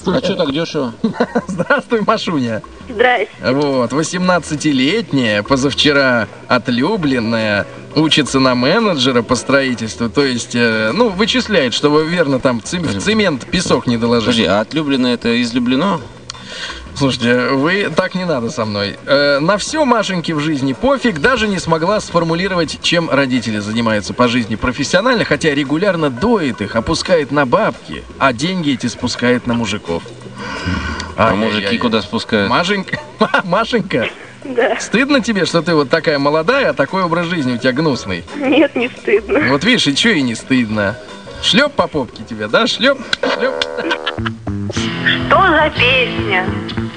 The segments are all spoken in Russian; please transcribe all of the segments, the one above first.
А что так дешево? Здравствуй, Машуня. Здрасте. Вот, 18-летняя, позавчера отлюбленная, учится на менеджера по строительству, то есть, вычисляет, чтобы верно там в цемент песок не доложить. Подожди, а отлюбленное это излюблено? Слушайте, вы так не надо со мной. На все Машеньке в жизни пофиг, даже не смогла сформулировать, чем родители занимаются по жизни профессионально, хотя регулярно доит их, опускает на бабки, а деньги эти спускает на мужиков. А мужики куда спускают? Машенька, Да. стыдно тебе, что ты вот такая молодая, а такой образ жизни у тебя гнусный? Нет, не стыдно. Вот видишь, и чё и не стыдно. Шлеп по попке тебе, да? Шлеп. Что за песня?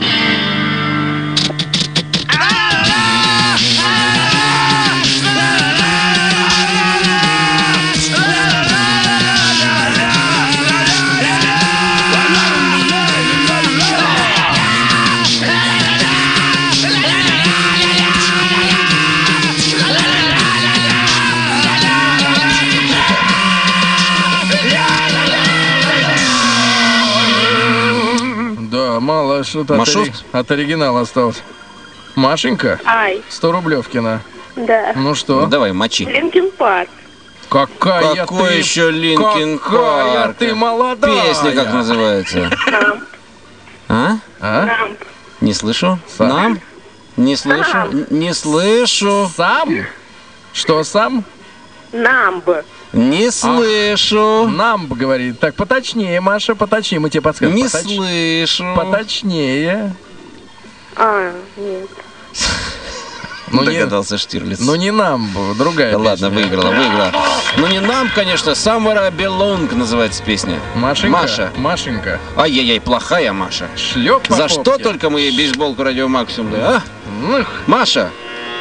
Да, мало что-то от оригинала осталось. Машенька, Ай, 100 рублевкина. да. Ну что? Ну, давай, мочи. Линкин Парк. Какая Какой ты... еще Линкин Какая Парк? ты молодая! Песня как называется? Нам. А? Нам. Не слышу. Сам. Нам? Не слышу. Не слышу. Сам? Что сам? Нам бы. Не слышу. Намб говорит. Так, поточнее, Маша, поточнее. Мы тебе подскажем. Не слышу. Поточнее. Нет. Ну, не, Догадался Штирлиц. ну не Намб, другая Да песня. ладно, выиграла. Ну не нам, конечно, Somewhere I Belong называется песня. Машенька. Маша. Машенька. Ай-яй-яй, плохая Маша. Шлеп по За попке. что только мы ей бейсболку Радио Максимум дали, а? Эх, Маша?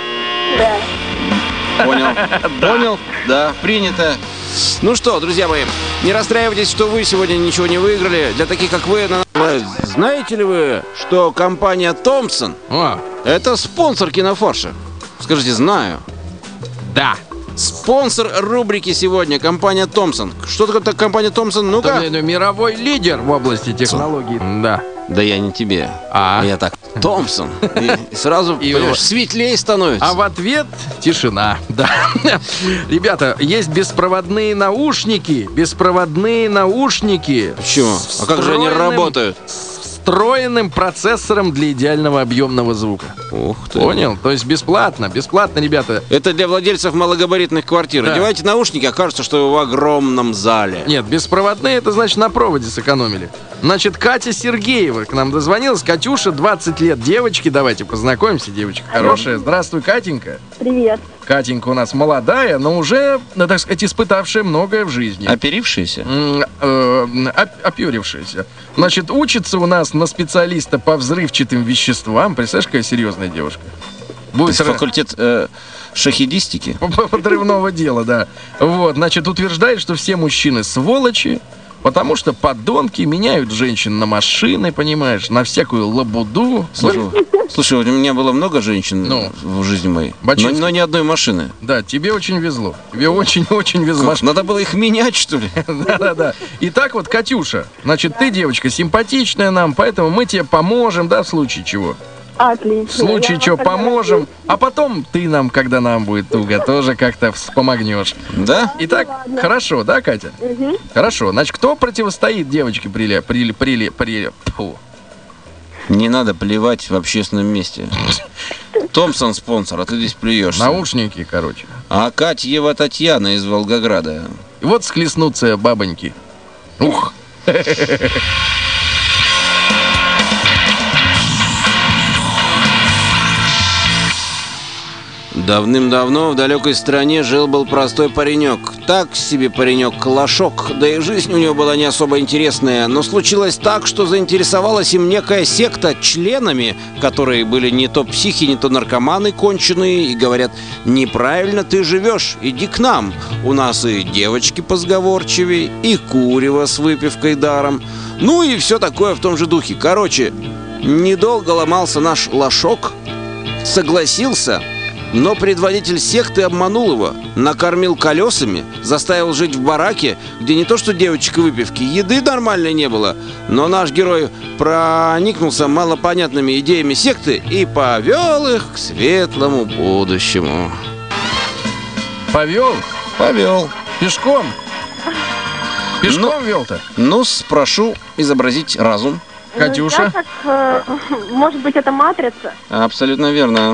Да. Понял? Да, принято. Ну что, друзья мои, не расстраивайтесь, что вы сегодня ничего не выиграли. Для таких, как вы, знаете ли вы, что компания Томпсон О, это спонсор Кинофорша? Скажите, знаю. да. Спонсор рубрики сегодня компания Томпсон. Что такое компания Томпсон? Ну-ка. Мировой лидер в области технологий. Да. Да я не тебе. А? Я так, Томпсон. И сразу, И понимаешь, вот. светлее становится. А в ответ тишина. Да. Ребята, есть беспроводные наушники. Беспроводные наушники. Почему? А как же они встроенным- работают? С встроенным процессором для идеального объемного звука. Ух ты. Понял? То есть бесплатно, ребята. Это для владельцев малогабаритных квартир. Да. Одевайте наушники, окажется, что вы в огромном зале. Нет, беспроводные, это значит на проводе сэкономили. Значит, Катя Сергеева к нам дозвонилась. Катюша, 20 лет, девочки. Давайте познакомимся, девочка хорошая. Здравствуй, Катенька. Привет. Катенька у нас молодая, но уже, так сказать, испытавшая многое в жизни. Оперившиеся? Опёрившаяся. Значит, учится у нас на специалиста по взрывчатым веществам. Представляешь, какая серьезная девушка? Будет Факультет шахидистики? подрывного дела, да. Вот, значит, утверждает, что все мужчины сволочи, потому что подонки меняют женщин на машины, понимаешь, на всякую лабуду. Слушай, у меня было много женщин Ну. в жизни моей, Бачинский. но ни одной машины. Да, тебе очень везло. Тебе очень-очень везло. Как, надо было их менять, что ли? Да-да-да. Итак, вот, Катюша, значит, ты девочка симпатичная нам, поэтому мы тебе поможем, да, в случае чего. Отлично. В случае Я чего вас тогда поможем, а потом ты нам, когда нам будет туго, тоже как-то вспомогнешь. Да? Итак, хорошо, да, Катя? Хорошо. Значит, кто противостоит девочке Фу. Не надо плевать в общественном месте. Томпсон спонсор, а ты здесь плюешься. Наушники, короче. А Катьева Татьяна из Волгограда. И вот схлестнутся бабоньки. Ух. Давным-давно в далекой стране жил-был простой паренек. Так себе паренек-калашок, да и жизнь у него была не особо интересная. Но случилось так, что заинтересовалась им некая секта членами, которые были не то психи, не то наркоманы конченые, и говорят: неправильно ты живешь, иди к нам. У нас и девочки позговорчивее, и курево с выпивкой даром. Ну и все такое в том же духе. Короче, недолго ломался наш лошок, согласился Но предводитель секты обманул его, накормил колесами, заставил жить в бараке, где не то что девочек и выпивки, еды нормальной не было. Но наш герой проникнулся малопонятными идеями секты и повел их к светлому будущему. Повел? Повел. Пешком? Пешком вел-то? Ну, прошу изобразить разум. Катюша? Я так, может быть, это «Матрица»? Абсолютно верно.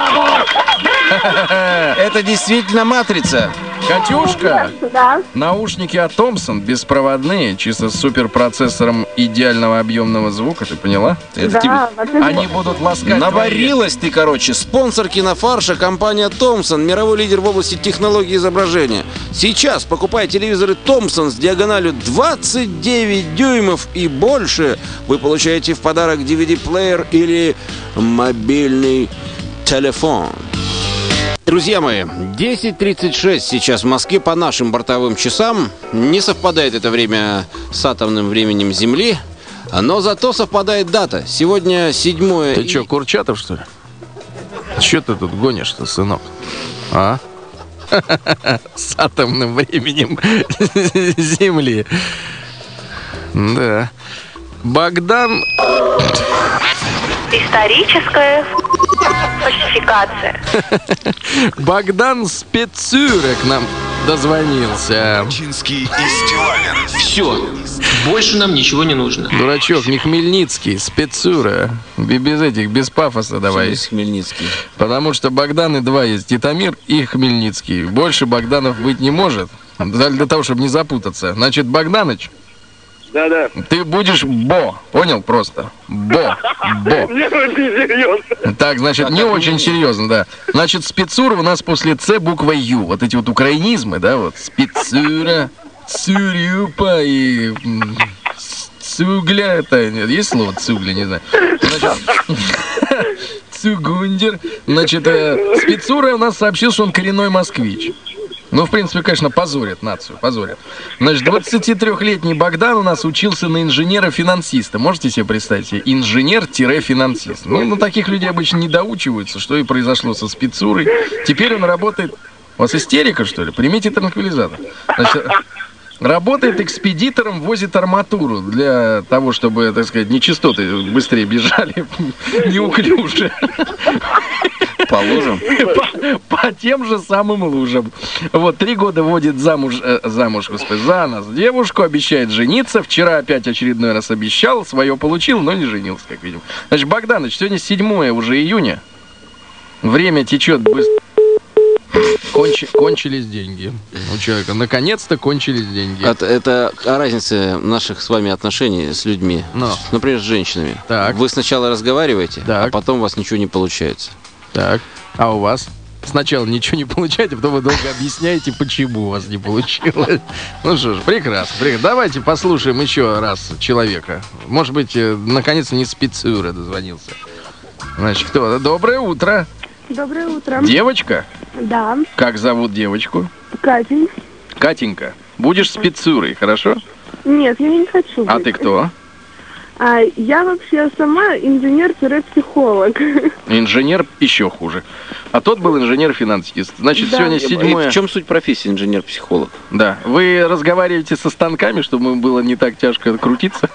Это действительно матрица. Катюшка? Да. Наушники от Томпсон беспроводные, чисто с суперпроцессором идеального объемного звука, ты поняла? Это тебе... Да, вообще Они будут ласкать Наварилась ты, короче. Спонсор кинофарша — компания Томпсон, мировой лидер в области технологии изображения. Сейчас, покупая телевизоры Томпсон с диагональю 29 дюймов и больше, вы получаете в подарок DVD-плеер или мобильный телефон. Друзья мои, 10:36 сейчас в Москве по нашим бортовым часам. Не совпадает это время с атомным временем Земли, но зато совпадает дата. Сегодня 7 Ты что, Курчатов, что ли? Че ты тут гонишь-то, сынок? А? С атомным временем Земли. Да. Богдан... Историческая фальсификация. Богдан Спецюре к нам дозвонился. Все, больше нам ничего не нужно. Дурачок, не Хмельницкий, Спецюре. Без этих, без пафоса давай. Хмельницкий. Потому что Богданы два есть. Титамир и Хмельницкий. Больше Богданов быть не может. Для того, чтобы не запутаться. Значит, Богданыч, Да-да. ты будешь Бо. Понял просто? Бо. Не очень серьезно. Так, значит, не очень серьезно, да. Значит, Спецура у нас после Ц буквой Ю. Вот эти вот украинизмы, да, вот. Спецура, Цурюпа и Цугля. Это нет, есть слово Цугля, не знаю. Значит, Цугундер. Значит, Спецура у нас сообщил, что он коренной москвич. Ну, в принципе, конечно, позорит нацию, позорит. Значит, 23-летний Богдан у нас учился на инженера-финансиста. Можете себе представить? Инженер-финансист. Ну, на таких людей обычно не доучиваются, что и произошло со Спецурой. Теперь он работает... У вас истерика, что ли? Примите транквилизатор. Значит, работает экспедитором, возит арматуру для того, чтобы, так сказать, нечистоты быстрее бежали, неуклюже. По лужам? По тем же самым лужам. Вот, 3 года водит за нас девушку, обещает жениться. Вчера опять очередной раз обещал, свое получил, но не женился, как видим. Значит, Богданыч, сегодня 7 уже июня. Время течет быстро. Кончились деньги у человека. Наконец-то кончились деньги. Это о разнице наших с вами отношений с людьми. Например, с женщинами. Так. Вы сначала разговариваете, Так. а потом у вас ничего не получается. Так, а у вас? Сначала ничего не получаете, потом вы долго объясняете, почему у вас не получилось. Ну что ж, прекрасно. Давайте послушаем еще раз человека. Может быть, наконец-то не Спецюра дозвонился. Значит, кто? Доброе утро. Доброе утро. Девочка? Да. Как зовут девочку? Катя. Катенька. Будешь Спецюрой, хорошо? Нет, я не хочу А быть. ты кто? Я вообще сама инженер-психолог. Инженер еще хуже. А тот был инженер-финансист. Значит, Да. сегодня 7... В чем суть профессии инженер-психолог? Да. Вы разговариваете со станками, чтобы им было не так тяжко крутиться?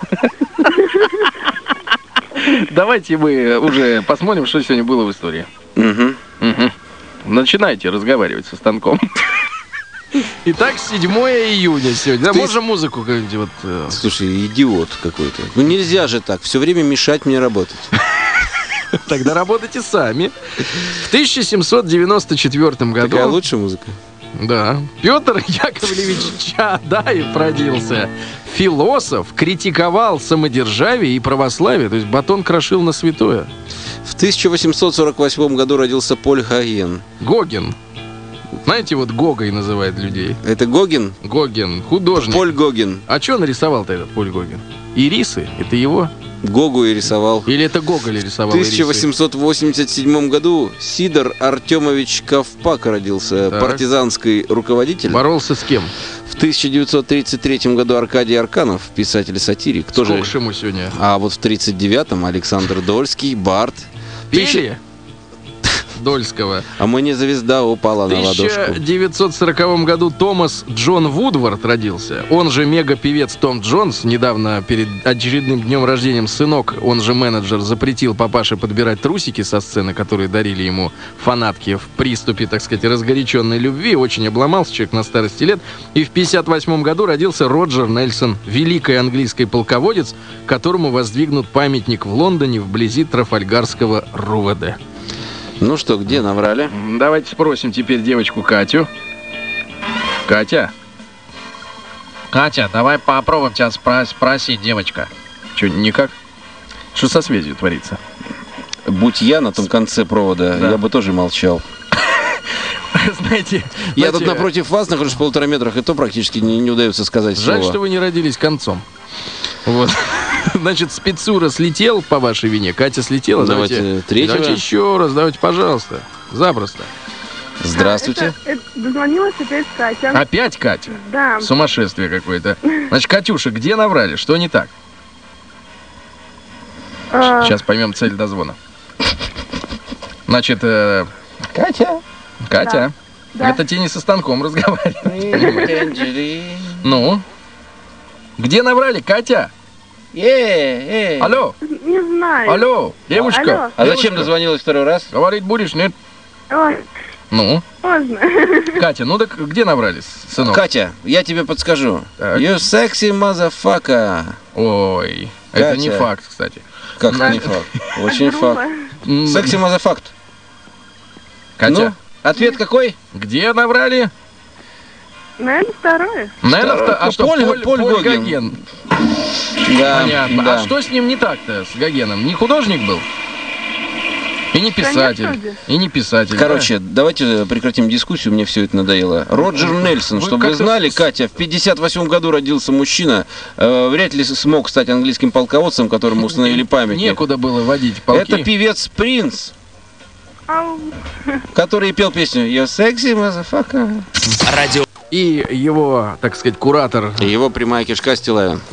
Давайте мы уже посмотрим, что сегодня было в истории. Угу. Начинайте разговаривать со станком. Итак, 7 июня сегодня. Да, можно музыку какую-нибудь вот... Слушай, идиот какой-то. Ну нельзя же так, все время мешать мне работать. Тогда работайте сами. В 1794 году... Такая лучшая музыка. Да. Петр Яковлевич Чадаев родился. Философ, критиковал самодержавие и православие. То есть батон крошил на святое. В 1848 году родился Поль Гоген. Гоген. Знаете, вот Гогой называют людей. Это Гоген? Гоген, художник. Поль Гоген. А что нарисовал-то этот Поль Гоген? Ирисы? Это его? Гогу и рисовал. Или это Гоголь В рисовал ирисы? 1887 году Сидор Артемович Ковпак родился, Так. партизанский руководитель. Боролся с кем? В 1933 году Аркадий Арканов, писатель-сатирик. Сколько ж ему сегодня? А вот в 1939-м Александр Дольский, Барт. Пели? Дольского. А мы не звезда упала В на ладошку. 1940 году Томас Джон Вудвард родился. Он же мега-певец Том Джонс. Недавно перед очередным днем рождения сынок, он же менеджер, запретил папаше подбирать трусики со сцены, которые дарили ему фанатки в приступе, так сказать, разгоряченной любви. Очень обломался человек на старости лет. И в 1958 году родился Роджер Нельсон, великий английский полководец, которому воздвигнут памятник в Лондоне вблизи Трафальгарского РУВД. Ну что, где наврали? Давайте спросим теперь девочку Катю. Катя? Катя, давай попробуем тебя спросить, девочка. Что, никак? Что со связью творится? Будь я на том конце провода, Да. я бы тоже молчал. Знаете, Я тут напротив вас нахожусь в 1,5 метрах, и то практически не удается сказать жаль, слово. что вы не родились концом. Вот. Значит, спецура слетел по вашей вине. Катя слетела. Давайте третьего. Давайте еще раз. Давайте, пожалуйста. Запросто. Здравствуйте. Дозвонилась опять Катя. Опять Катя? Да. Сумасшествие какое-то. Значит, Катюша, где наврали? Что не так? Сейчас поймем цель дозвона. Значит, Катя. Катя. Да. Это те не со станком разговаривают. Ну? Где наврали, Катя? Алло, Не знаю. алло, девушка. Алло. А зачем девушка, дозвонилась второй раз? говорить будешь, нет? Ой, Ну? поздно. Катя, ну так где наврали, сынок? Катя, я тебе подскажу. Так. You sexy motherfucker. Ой, это не Катя. факт, кстати. Как На- не факт? Очень Грубо. факт. Секси мазафакт. Катя, Ну, ответ какой? где наврали? Наверное, второе. Наверное, а что, Поль Гоген. Гоген. Да, Понятно. да. А что с ним не так-то, с Гогеном? Не художник был? И не писатель. вроде. И не писатель. Короче, давайте прекратим дискуссию, мне все это надоело. Роджер Нельсон, Вы чтобы вы как-то знали, Катя, в 58 году родился мужчина, вряд ли смог стать английским полководцем, которому установили да? памятник. Некуда было водить полки. Это певец Принц, Ау. который пел песню «You're sexy motherfucker». И его, так сказать, куратор. Его прямая кишка Стилавин.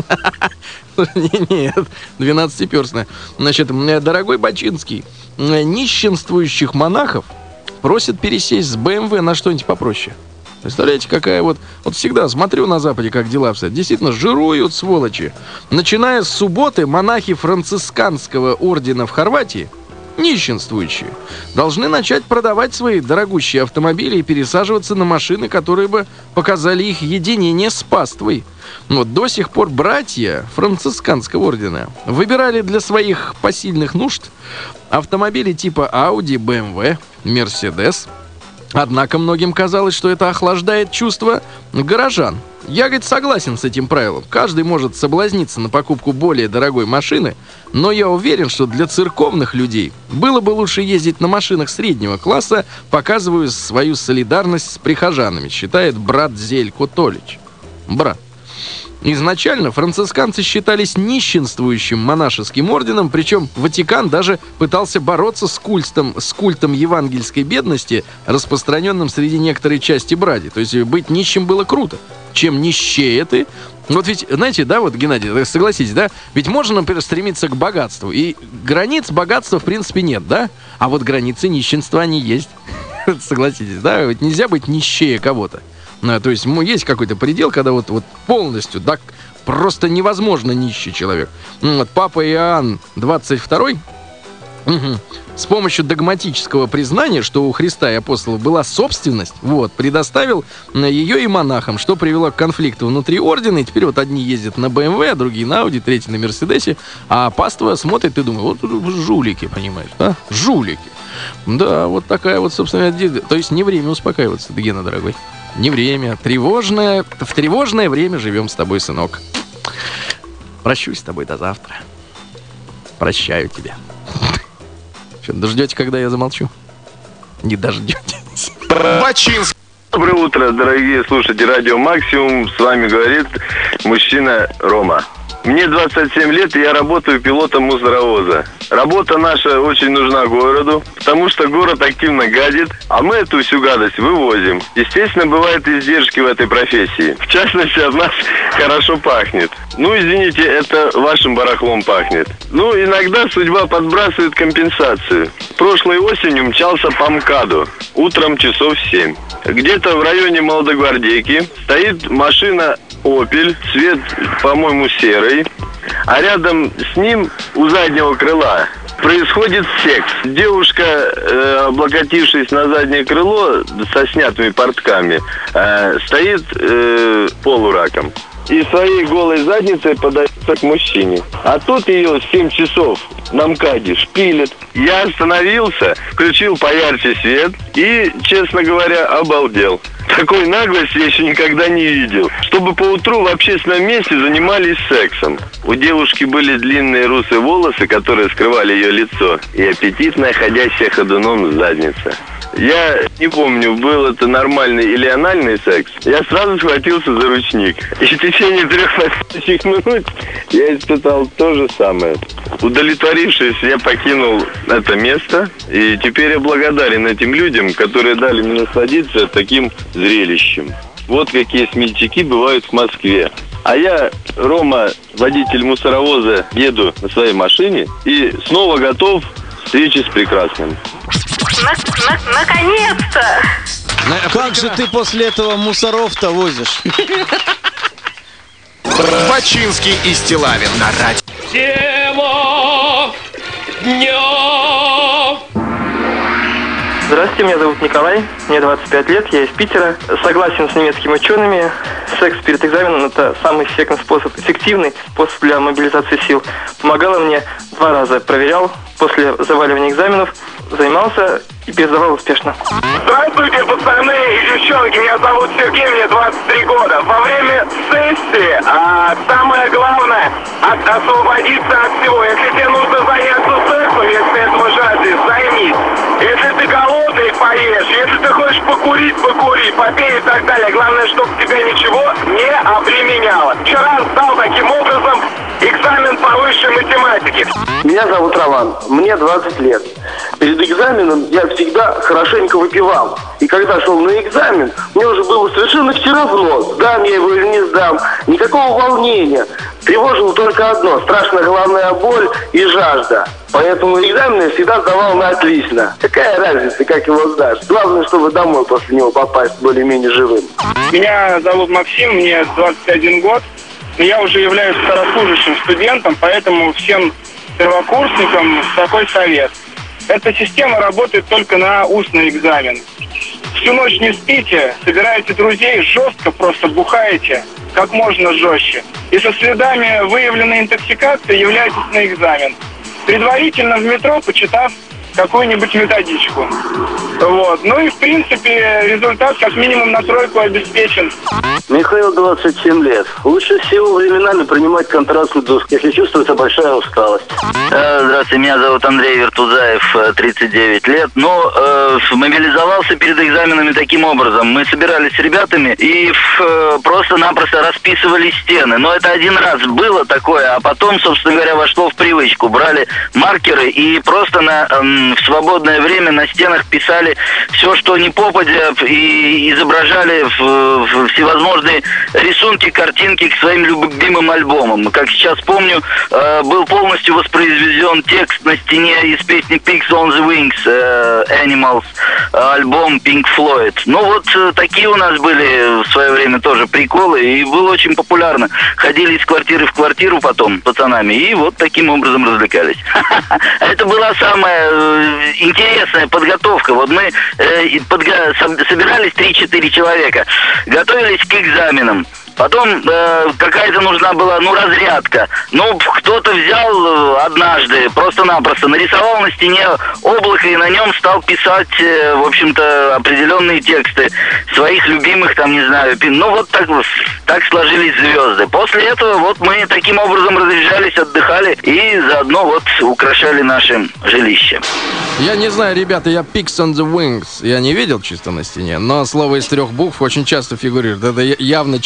Нет, 12-перстная. Значит, дорогой Бачинский, нищенствующих монахов просят пересесть с БМВ на что-нибудь попроще. Представляете, какая вот всегда смотрю на Западе, как дела обстоят. Действительно, жируют сволочи. Начиная с субботы, монахи францисканского ордена в Хорватии, нищенствующие, должны начать продавать свои дорогущие автомобили и пересаживаться на машины, которые бы показали их единение с паствой. Вот до сих пор братья францисканского ордена выбирали для своих посильных нужд автомобили типа Audi, BMW, Mercedes. Однако многим казалось, что это охлаждает чувства горожан. Я, говорит, согласен с этим правилом. Каждый может соблазниться на покупку более дорогой машины, но я уверен, что для церковных людей было бы лучше ездить на машинах среднего класса, показывая свою солидарность с прихожанами, считает брат Зелько Толич. Брат. Изначально францисканцы считались нищенствующим монашеским орденом, причем Ватикан даже пытался бороться с культом евангельской бедности, распространенным среди некоторой части братьев. То есть быть нищим было круто. Чем нищее ты... Вот ведь, знаете, да, вот, Геннадий, согласитесь, да? Ведь можно, например, стремиться к богатству. И границ богатства, в принципе, нет, да? А вот границы нищенства, они есть. Согласитесь, да? Ведь нельзя быть нищее кого-то. То есть есть какой-то предел, когда вот полностью, да, просто невозможно нищий человек. Вот, Папа Иоанн 22 с помощью догматического признания, что у Христа и апостолов была собственность, вот, предоставил ее и монахам, что привело к конфликту внутри ордена. И теперь вот одни ездят на BMW, а другие на Audi, третьи на Мерседесе, а паства смотрит и думает, вот жулики, понимаешь, да? Жулики. Да, вот такая вот, собственно, то есть не время успокаиваться, Гена, дорогой. Не время. В тревожное время живем с тобой, сынок. Прощусь с тобой до завтра. Прощаю тебя. Что, дождете, когда я замолчу? Не дождетесь. Доброе утро, дорогие слушатели Радио Максимум. С вами говорит мужчина Рома. Мне 27 лет, и я работаю пилотом мусоровоза. Работа наша очень нужна городу, потому что город активно гадит, а мы эту всю гадость вывозим. Естественно, бывают издержки в этой профессии. В частности, от нас хорошо пахнет. Ну, извините, это вашим барахлом пахнет. Ну, иногда судьба подбрасывает компенсацию. Прошлой осенью мчался по МКАДу, утром часов 7. Где-то в районе Молодогвардейки стоит машина «Опель», цвет, по-моему, серый, а рядом с ним у заднего крыла происходит секс. Девушка, облокотившись на заднее крыло со снятыми портками, стоит полураком и своей голой задницей подается к мужчине. А тот ее в 7 часов на МКАДе шпилит. Я остановился, включил поярче свет и, честно говоря, обалдел. Такой наглости я еще никогда не видел. Чтобы поутру в общественном месте занимались сексом. У девушки были длинные русые волосы, которые скрывали ее лицо, и аппетитная ходящая ходуном задница. Я не помню, был это нормальный или анальный секс. Я сразу схватился за ручник. И в течение 3 следующих минут я испытал то же самое. Удовлетворившись, я покинул это место. И теперь я благодарен этим людям, которые дали мне насладиться таким зрелищем. Вот какие смельчаки бывают в Москве. А я, Рома, водитель мусоровоза, еду на своей машине и снова готов к встрече с прекрасным. Наконец-то! Как же ты после этого мусоров-то возишь? Бачинский и Стилавин на радио. Тема дня. Здравствуйте, меня зовут Николай, мне 25 лет, я из Питера. Согласен с немецкими учеными, секс перед экзаменом – это самый эффективный способ для мобилизации сил. Помогало мне 2 раза, проверял после заваливания экзаменов, занимался и пересдавал успешно. Здравствуйте, пацаны и девчонки, меня зовут Сергей, мне 23 года. Во время сессии самое главное – освободиться от всего. Если тебе нужно заняться сексом, если этого жаждешь, займись. Если ты голодный, поешь. Если ты хочешь покурить, покури, попей и так далее. Главное, чтобы тебя ничего не обременяло. Вчера сдал таким образом экзамен по высшей математике. Меня зовут Роман, мне 20 лет. Перед экзаменом я всегда хорошенько выпивал. И когда шел на экзамен, мне уже было совершенно все равно, сдам я его или не сдам. Никакого волнения. Тревожило только одно – страшная головная боль и жажда. Поэтому экзамен я всегда сдавал на отлично. Какая разница, как его сдашь? Главное, чтобы домой после него попасть более-менее живым. Меня зовут Максим, мне 21 год. Я уже являюсь второслужащим студентом, поэтому всем первокурсникам такой совет. Эта система работает только на устный экзамен. Всю ночь не спите, собираете друзей, жестко просто бухаете, как можно жестче. И со следами выявленной интоксикации являетесь на экзамен. Предварительно в метро почитав какую-нибудь методичку. Вот. Ну и в принципе результат как минимум на 3 обеспечен. Михаил, 27 лет. Лучше всего временами принимать контрастный душ, если чувствуется большая усталость. Здравствуйте, меня зовут Андрей Вертузаев, 39 лет. Мобилизовался перед экзаменами таким образом. Мы собирались с ребятами и просто-напросто расписывали стены. Но это один раз было такое, а потом, собственно говоря, вошло в привычку. Брали маркеры и просто в свободное время на стенах писали все, что не попадя, и изображали всевозможные рисунки, картинки к своим любимым альбомам. Как сейчас помню, был полностью воспроизведен текст на стене из песни Pigs on the Wings, Animals, альбом Pink Floyd. Ну вот такие у нас были в свое время тоже приколы, и было очень популярно. Ходили из квартиры в квартиру потом пацанами, и вот таким образом развлекались. Это была самая интересная подготовка. Вот мы собирались 3-4 человека, готовились к экзаменам. Потом какая-то нужна была, разрядка. Кто-то взял однажды, просто-напросто нарисовал на стене облако и на нем стал писать, в общем-то, определенные тексты своих любимых, так сложились звезды. После этого мы таким образом разъезжались, отдыхали и заодно украшали наше жилище. Я не знаю, ребята, я Pigs on the Wings я не видел чисто на стене, но слово из 3 букв очень часто фигурирует. Это явно чей-то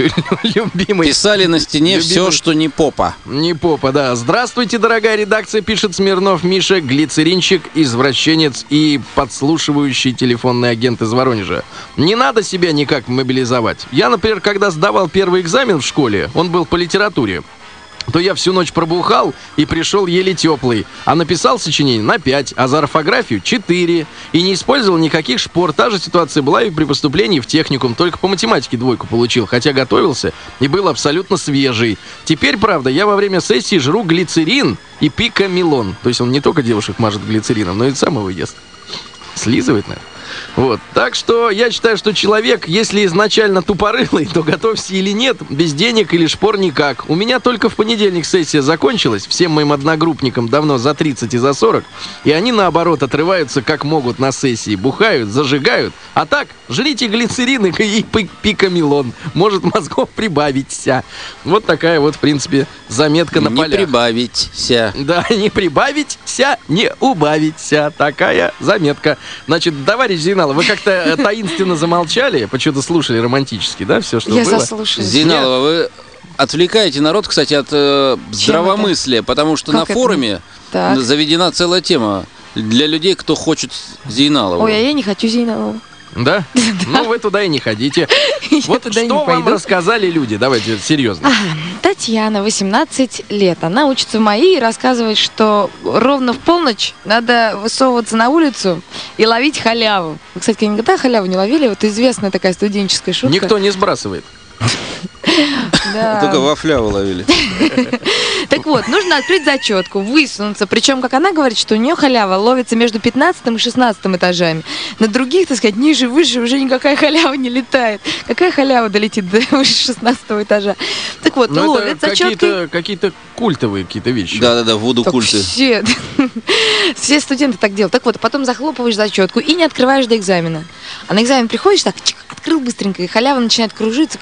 любимый. Писали на стене все, что не попа. Не попа, да. Здравствуйте, дорогая редакция, пишет Смирнов Миша, глицеринчик, извращенец и подслушивающий телефонный агент из Воронежа. Не надо себя никак мобилизовать. Я, например, когда сдавал первый экзамен в школе, он был по литературе, то я всю ночь пробухал и пришел еле теплый. А написал сочинение на 5, а за орфографию 4. И не использовал никаких шпор. Та же ситуация была и при поступлении в техникум. Только по математике 2 получил, хотя готовился и был абсолютно свежий. Теперь, правда, я во время сессии жру глицерин и пикамелон. То есть он не только девушек мажет глицерином, но и сам его ест. Слизывает, наверное. Вот. Так что я считаю, что человек, если изначально тупорылый, то готовься или нет, без денег или шпор никак. У меня только в понедельник сессия закончилась, всем моим одногруппникам давно за 30 и за 40, и они, наоборот, отрываются как могут на сессии, бухают, зажигают. А так, жрите глицерин и пикамелон, может мозгов прибавиться. Вот такая вот, в принципе, заметка на полях. Не прибавиться. Да, не прибавиться, не убавиться. Такая заметка. Значит, товарищ Зейналов, вы как-то таинственно замолчали, почему-то слушали романтически, да, все, что было? Я заслушалась. Зейналова, вы отвлекаете народ, кстати, от здравомыслия, потому что Как на форуме заведена целая тема для людей, кто хочет Зейналову. Ой, а я не хочу Зейналову. Да? Ну, вы туда и не ходите. Вот что вам рассказали люди? Давайте серьезно. Татьяна, 18 лет. Она учится в МАИ и рассказывает, что ровно в полночь надо высовываться на улицу и ловить халяву. Вы, кстати, никогда халяву не ловили? Вот известная такая студенческая шутка. Никто не сбрасывает. Только во фляву ловили. Так вот, нужно открыть зачетку, высунуться. Причем, как она говорит, что у нее халява ловится между 15 и 16 этажами. На других, так сказать, ниже, выше уже никакая халява не летает. Какая халява долетит до выше 16 этажа? Так вот, ловят зачеткой. Какие-то культовые какие-то вещи. Да-да-да, вуду-культы. Все студенты так делают. Так вот, потом захлопываешь зачетку и не открываешь до экзамена. А на экзамен приходишь, так, открыл быстренько, и халява начинает кружиться.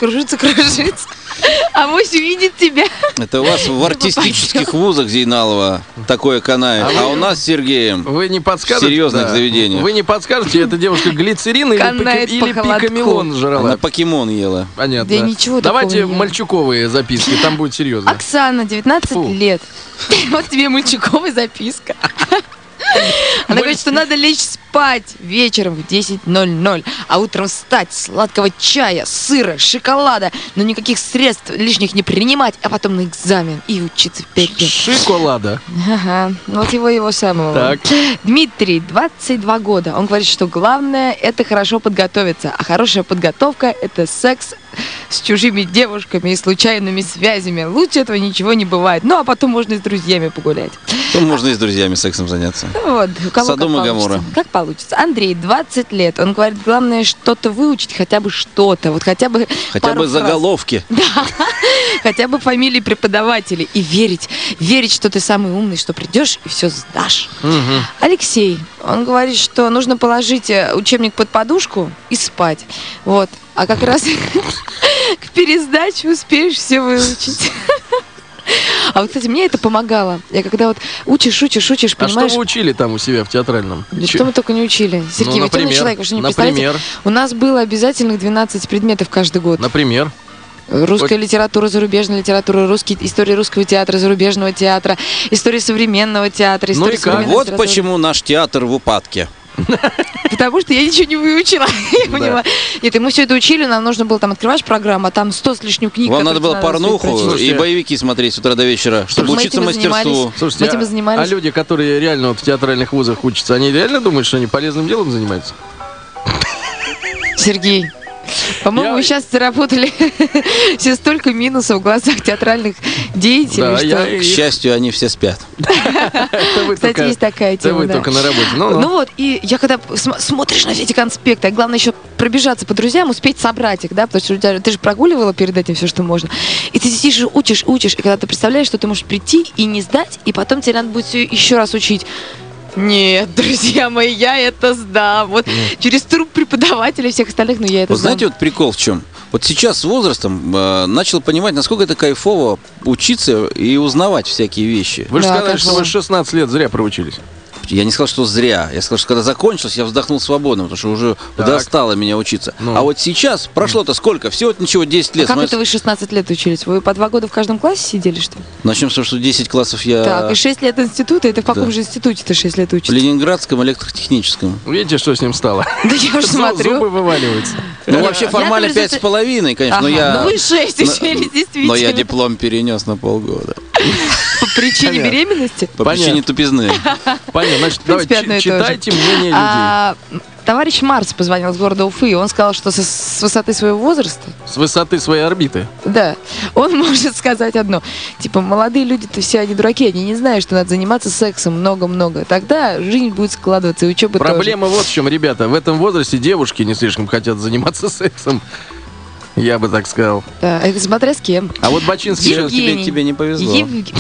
А вось увидит тебя. Это у вас в артистических вузах, Зейналова, такое канает. А у нас с Сергеем вы не подскажете, в серьезных заведениях. Вы не подскажете, эта девушка глицерин или пикамелон жрала? Она покемон ела. Понятно. Да ничего Давайте такого мальчуковые записки, там будет серьезно. Оксана, 19 лет. Вот тебе мальчуковая записка. Она говорит, что надо лечь спать вечером в 10:00, а утром встать, сладкого чая, сыра, шоколада, но никаких средств лишних не принимать, а потом на экзамен и учиться 5 лет. Шоколада. Ага, вот его самого. Так. Дмитрий, 22 года. Он говорит, что главное – это хорошо подготовиться, а хорошая подготовка – это секс с чужими девушками и случайными связями. Лучше этого ничего не бывает. Ну, а потом можно и с друзьями погулять. Потом можно и с друзьями сексом заняться. Вот, у кого Содом и Гоморра. Как получится. Андрей, 20 лет. Он говорит, главное что-то выучить, хотя бы что-то. Вот хотя бы заголовки. Да. Хотя бы фамилии преподавателей. И верить, что ты самый умный, что придешь и все сдашь. Алексей, он говорит, что нужно положить учебник под подушку и спать. Вот. А как раз к пересдаче успеешь все выучить. А вот, кстати, мне это помогало. Я когда вот учишь, понимаешь... А что вы учили там у себя в театральном? Да что мы только не учили. Сергей, вы темный человек, вы что не представляете? У нас было обязательных 12 предметов каждый год. Например? Русская литература, зарубежная литература, история русского театра, зарубежного театра, история современного театра, история современной Вот литературы. Почему наш театр в упадке. Потому что я ничего не выучила. Я поняла. Нет, и мы все это учили, нам нужно было там открывать программу, а там 100 с лишним книг. Вам надо было порнуху и боевики смотреть с утра до вечера, чтобы учиться мастерству. Слушайте, мы этим занимались. А люди, которые реально вот в театральных вузах учатся, они реально думают, что они полезным делом занимаются? Сергей, по-моему, вы сейчас заработали все столько минусов в глазах театральных деятелей. Да, К счастью, они все спят. Кстати, есть такая тема. Это вы только на работе. Ну вот, и я когда смотришь на все эти конспекты, а главное еще пробежаться по друзьям, успеть собрать их, да, потому что ты же прогуливала перед этим все, что можно. И ты сидишь, учишь, и когда ты представляешь, что ты можешь прийти и не сдать, и потом тебе надо будет все еще раз учить. Нет, друзья мои, я это сдам. Вот через труп преподавателей и всех остальных, но я это сдам. Знаете, вот прикол в чем? Вот сейчас с возрастом начал понимать, насколько это кайфово учиться и узнавать всякие вещи. Вы же сказали, что вы 16 лет зря проучились. Я не сказал, что зря. Я сказал, что когда закончилось, я вздохнул свободно, потому что уже достало меня учиться. А вот сейчас прошло-то сколько? Всего-то ничего, 10 лет. А как это вы 16 лет учились? Вы по 2 года в каждом классе сидели, что ли? Начнем с того, что 10 классов я... Так, и 6 лет института. Это в каком же институте-то 6 лет В учите? Ленинградском электротехническом. Видите, что с ним стало? Да я уже смотрю. Зубы вываливаются. Ну, вообще формально 5,5, конечно, но я... Ну вы 6 учились, действительно. Но я диплом перенес на полгода. По причине беременности? По причине тупизны. Понятно, значит, давайте читайте мнение людей. Товарищ Марс позвонил с города Уфы, и он сказал, что с высоты своего возраста... С высоты своей орбиты? Да. Он может сказать одно. Типа, молодые люди-то все они дураки, они не знают, что надо заниматься сексом много-много. Тогда жизнь будет складываться, и учеба тоже. Проблема вот в чем, ребята. В этом возрасте девушки не слишком хотят заниматься сексом. Я бы так сказал. Да, смотря с кем. А вот Бачинский... Тебе не повезло.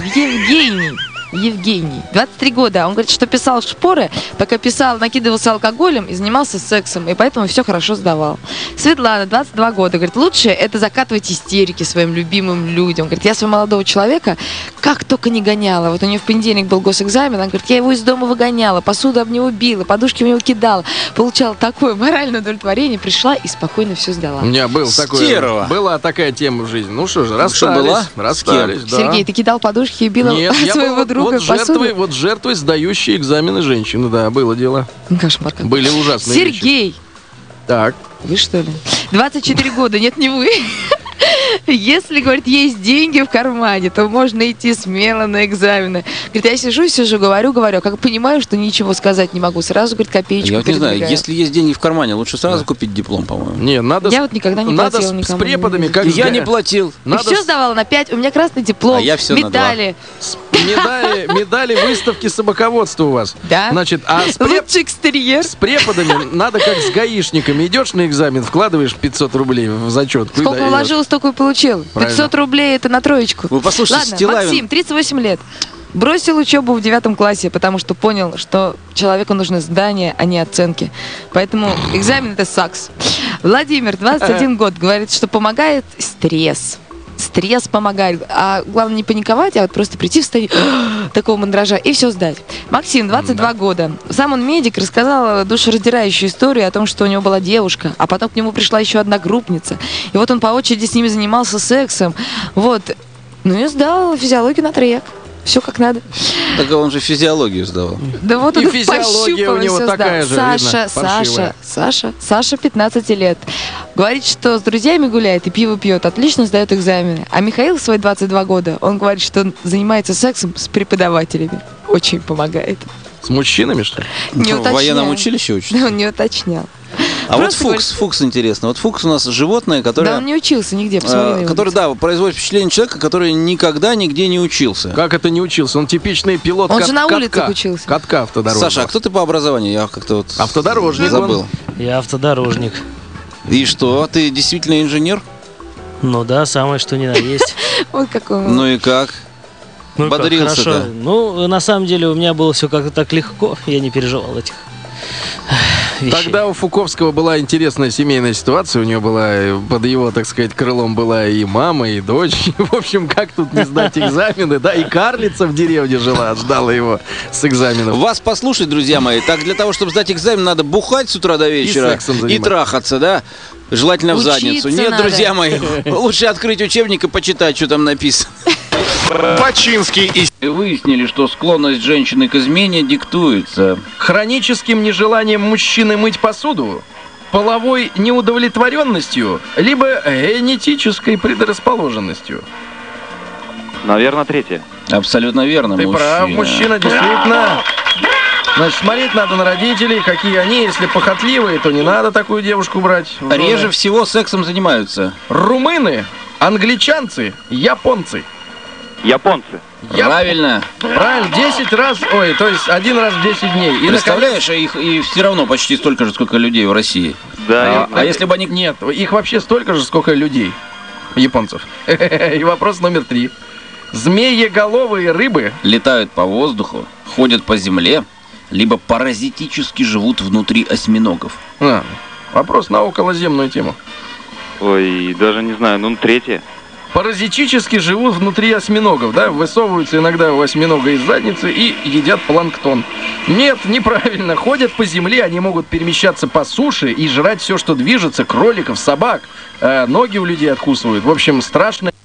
Евгений, 23 года. Он говорит, что писал шпоры, пока писал, накидывался алкоголем и занимался сексом, и поэтому все хорошо сдавал. Светлана, 22 года, говорит, лучше это закатывать истерики своим любимым людям. Говорит, я своего молодого человека как только не гоняла. Вот у нее в понедельник был госэкзамен, она говорит, я его из дома выгоняла, посуду об него била, подушки в него кидала, получала такое моральное удовлетворение, пришла и спокойно все сдала. У меня была такая тема в жизни. Ну что же, расстались. Да. Сергей, ты кидал подушки и била своего друга? Вот жертвой, сдающей экзамены женщины, да, было дело. Кошмар. Были ужасные Сергей! вещи. Так. Вы что ли? 24 года, нет, не вы. Если, говорит, есть деньги в кармане, то можно идти смело на экзамены. Говорит, я сижу, говорю, как понимаю, что ничего сказать не могу. Сразу, говорит, копеечку. Я вот не знаю, если есть деньги в кармане, лучше сразу купить диплом, по-моему. Не, надо. Я вот никогда не платила никому. С преподами, как я не платил. И все сдавала на 5, у меня красный диплом, а я все медали. Медали выставки собаководства у вас. Да. Значит, лучший экстерьер. С преподами надо как с гаишниками. Идешь на экзамен, вкладываешь 500 рублей в зачетку. Сколько вложил, столько и получил. Правильно. 500 рублей это на троечку. Вы послушайте, ладно, Стилавин... Максим, 38 лет. Бросил учебу в 9 классе, потому что понял, что человеку нужны знания, а не оценки. Поэтому экзамен это сакс. Владимир, 21 год, говорит, что помогает стресс. Стресс помогает. А главное не паниковать, а вот просто прийти в состояние такого мандража и все сдать. Максим, 22 года. Сам он медик, рассказал душераздирающую историю о том, что у него была девушка, а потом к нему пришла еще одна группница. И вот он по очереди с ними занимался сексом. Вот. Ну и сдал физиологию на трек. Все как надо. Так он же физиологию сдавал. Да вот и он физиология у него такая же, Саша 15 лет. Говорит, что с друзьями гуляет и пиво пьет, отлично сдает экзамены. А Михаил, свои 22 года, он говорит, что он занимается сексом с преподавателями. Очень помогает. С мужчинами, что ли? Не уточнял. В военном училище учится? Да, он не уточнял. А просто вот Фукс интересно. Вот Фукс у нас животное, которое... Да, он не учился нигде, посмотри. Который, да, производит впечатление человека, который никогда нигде не учился. Как это не учился? Он типичный пилот Он же на улицах учился. Катка автодорожного. Саша, а кто ты по образованию? Я как-то вот... Автодорожник. Забыл. Я автодорожник. И что, ты действительно инженер? Ну да, самое что ни на есть. Вот какой. Ну и как? Ну, бодрился-то? Ну, на самом деле у меня было все как-то так легко, я не переживал этих вещей. Тогда у Фуковского была интересная семейная ситуация, у него была, под его, так сказать, крылом была и мама, и дочь. В общем, как тут не сдать экзамены, да, и карлица в деревне жила, ждала его с экзаменов. Вас послушать, друзья мои, так для того, чтобы сдать экзамен, надо бухать с утра до вечера и трахаться, да? Желательно в задницу. Нет, надо. Друзья мои, лучше открыть учебник и почитать, что там написано. Бачинский и... Выяснили, что склонность женщины к измене диктуется хроническим нежеланием мужчины мыть посуду, половой неудовлетворенностью, либо генетической предрасположенностью. Наверное, третье. Абсолютно верно, Ты прав, мужчина, действительно. Значит, смотреть надо на родителей, какие они. Если похотливые, то не надо такую девушку брать. Реже всего сексом занимаются румыны, англичанцы, японцы. Японцы. Правильно. Правильно, 10 раз, ой, то есть 1 раз в 10 дней. И представляешь, их и все равно почти столько же, сколько людей в России. Да. А если бы они... Нет, их вообще столько же, сколько людей, японцев. И вопрос номер 3. Змееголовые рыбы летают по воздуху, ходят по земле, либо паразитически живут внутри осьминогов. Вопрос на околоземную тему. Ой, даже не знаю, ну третье. Паразитически живут внутри осьминогов, да, высовываются иногда у осьминога из задницы и едят планктон. Нет, неправильно, ходят по земле, они могут перемещаться по суше и жрать все, что движется, кроликов, собак. Ноги у людей откусывают. В общем, страшно.